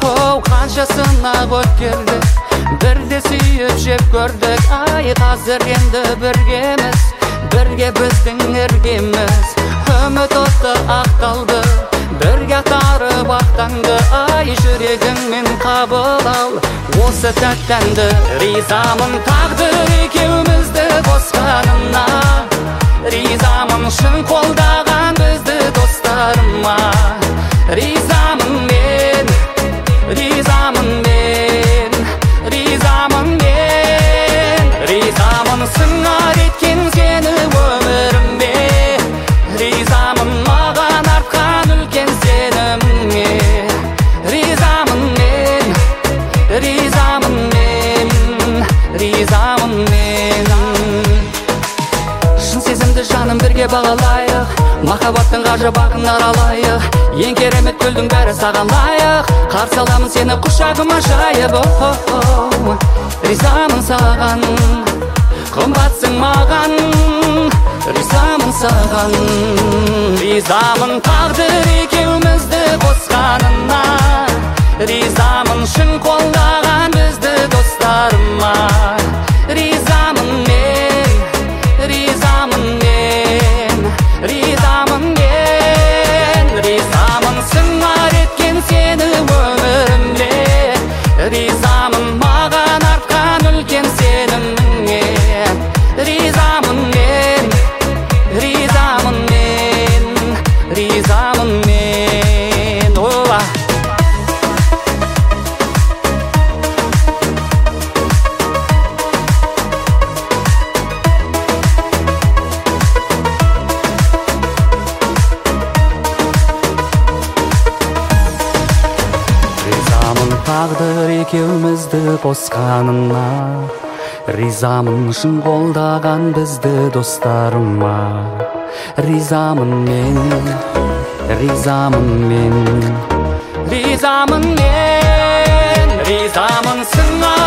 Qancha sınaq o'tkirdik, birde suyib jeb ko'rdik. Ay hozir endi birgemiz, birga bizning ergimiz. Umid o'tdi aqtaldi, birga tarib aqtandi. Ay yuragim men qabul al, o'sa tattandi. Rizaman taqdir ikkimizni bosganina, rizaman shin qo'ldagan bizni do'stlarima. Rizaman men, rizaman men, rizaman men, rizaman singar etken seni ömrümde. Rizaman mağan artkan ülken senimge. Rizaman men, rizaman men, rizaman men. Şın sezimdi жаным birge bağalayıq, махаббаттың ғажап ағын араlayıq. Ең керемет гүлдің бәрі саған лайық, қарсы аламын сені құшағыма жайып. Ризамын саған, қымбатсың маған, ризамын саған. Ризамын тағдыр екеумізді қосқанына, ризамын шын қолдаған бізді достарыма. Ризамын мен, ризамын мен, ризамын мен, ризамын сыңар еткен сені өмірімде. Ризамын маған артқан үлкен сеніміңе. Ризамын мен, ризамын мен, ризамын мен. Ола. Taqdir ekеумізді босқанына, ризамын шын қолдаған бізді достарыма. Ризамын мен, ризамын мен, ризамын мен, ризамын сыңар